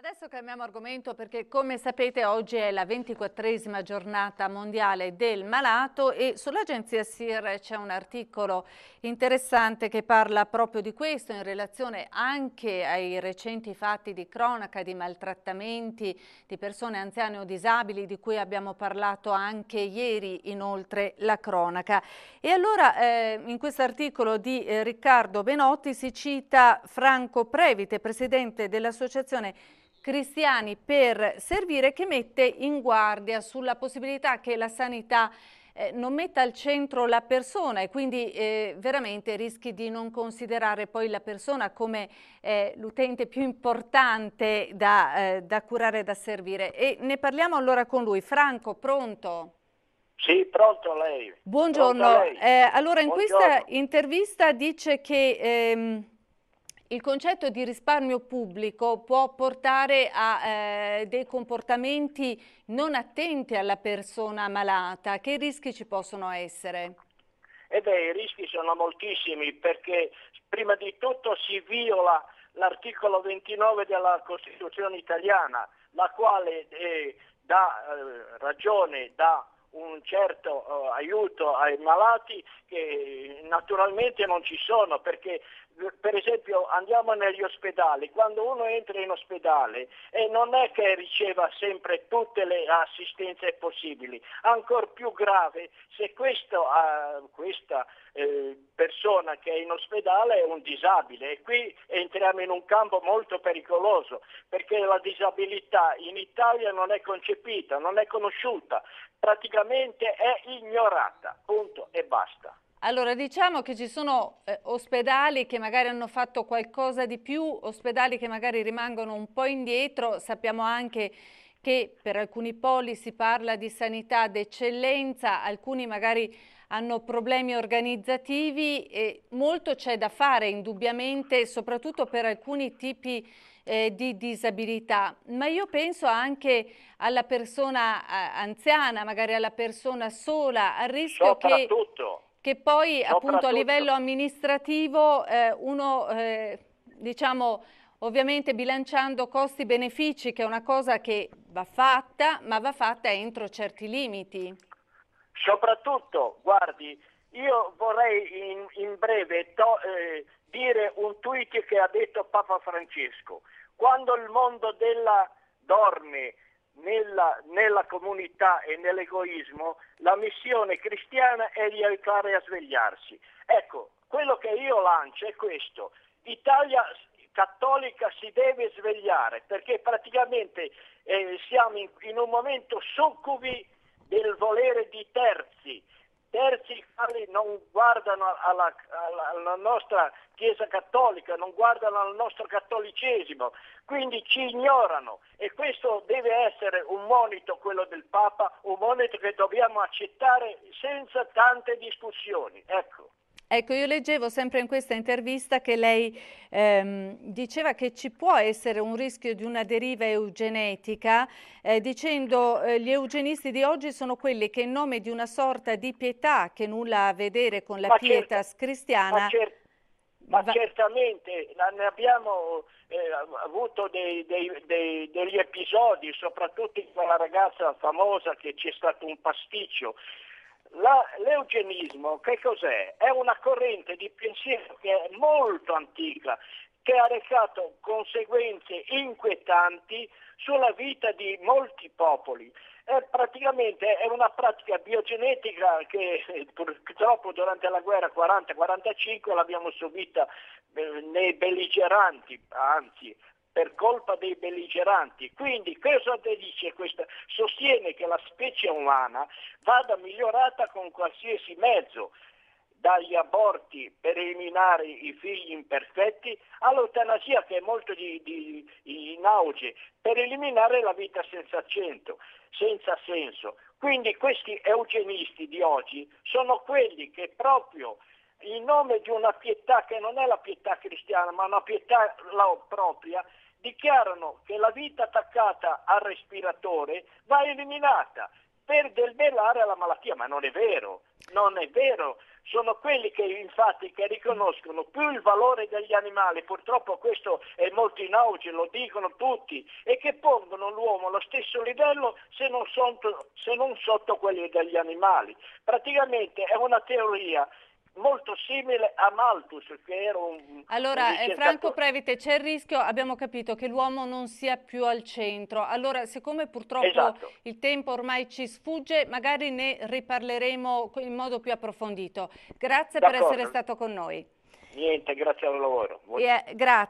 Adesso cambiamo argomento perché, come sapete, oggi è la 24esima giornata mondiale del malato e sull'agenzia SIR c'è un articolo interessante che parla proprio di questo in relazione anche ai recenti fatti di cronaca di maltrattamenti di persone anziane o disabili di cui abbiamo parlato anche ieri, inoltre la cronaca. E allora in questo articolo di Riccardo Benotti si cita Franco Previte, presidente dell'associazione Cristiani per Servire, che mette in guardia sulla possibilità che la sanità non metta al centro la persona e quindi veramente rischi di non considerare poi la persona come l'utente più importante da curare e da servire. E ne parliamo allora con lui. Franco, pronto? Sì, pronto lei. Pronto Buongiorno. lei. Allora in questa Buongiorno. intervista dice che il concetto di risparmio pubblico può portare a dei comportamenti non attenti alla persona malata. Che rischi ci possono essere? I rischi sono moltissimi perché prima di tutto si viola l'articolo 29 della Costituzione italiana, la quale dà ragione, dà un certo aiuto ai malati che naturalmente non ci sono, perché per esempio andiamo negli ospedali, quando uno entra in ospedale e non è che riceva sempre tutte le assistenze possibili, ancora più grave se questa persona che è in ospedale è un disabile, e qui entriamo in un campo molto pericoloso perché la disabilità in Italia non è concepita, non è conosciuta, praticamente è ignorata, punto e basta. Allora, diciamo che ci sono ospedali che magari hanno fatto qualcosa di più, ospedali che magari rimangono un po' indietro. Sappiamo anche che per alcuni poli si parla di sanità d'eccellenza, alcuni magari hanno problemi organizzativi e molto c'è da fare indubbiamente, soprattutto per alcuni tipi di disabilità. Ma io penso anche alla persona anziana, magari alla persona sola, al rischio Soprattutto, che poi appunto a soprattutto. livello amministrativo uno, diciamo, ovviamente bilanciando costi-benefici, che è una cosa che va fatta, ma va fatta entro certi limiti. Soprattutto, guardi, io vorrei in breve dire un tweet che ha detto Papa Francesco. Quando il mondo dorme nella comunità e nell'egoismo, la missione cristiana è di aiutare a svegliarsi. Ecco, quello che io lancio è questo. L'Italia cattolica si deve svegliare perché praticamente siamo in un momento succubi del volere di terzi quali non guardano alla nostra Chiesa Cattolica, non guardano al nostro cattolicesimo, quindi ci ignorano, e questo deve essere un monito, quello del Papa, un monito che dobbiamo accettare senza tante discussioni. Ecco. Ecco, io leggevo sempre in questa intervista che lei diceva che ci può essere un rischio di una deriva eugenetica, dicendo gli eugenisti di oggi sono quelli che in nome di una sorta di pietà che nulla ha a vedere con la Ma, certa- pietas ma cristiana, cer- ma va- certamente ne abbiamo avuto degli episodi, soprattutto in quella ragazza famosa che c'è stato un pasticcio. L'eugenismo che cos'è? È una corrente di pensiero che è molto antica, che ha recato conseguenze inquietanti sulla vita di molti popoli. Praticamente è una pratica biogenetica che purtroppo durante la guerra 40-45 l'abbiamo subita nei belligeranti, anzi per colpa dei belligeranti. Quindi cosa dice questa? Sostiene che la specie umana vada migliorata con qualsiasi mezzo, dagli aborti per eliminare i figli imperfetti all'eutanasia, che è molto in auge, per eliminare la vita senza senso. Quindi questi eugenisti di oggi sono quelli che proprio in nome di una pietà che non è la pietà cristiana ma una pietà propria, dichiarano che la vita attaccata al respiratore va eliminata. per debellare la malattia, ma non è vero, non è vero. Sono quelli che infatti che riconoscono più il valore degli animali, purtroppo questo è molto in auge, lo dicono tutti, e che pongono l'uomo allo stesso livello se non sotto quelli degli animali. Praticamente è una teoria molto simile a Malthus, che era un ricercatore. Franco Previte, c'è il rischio, abbiamo capito, che l'uomo non sia più al centro. Allora, siccome purtroppo Esatto. il tempo ormai ci sfugge, magari ne riparleremo in modo più approfondito. Grazie per essere stato con noi. Niente, grazie al lavoro. Grazie.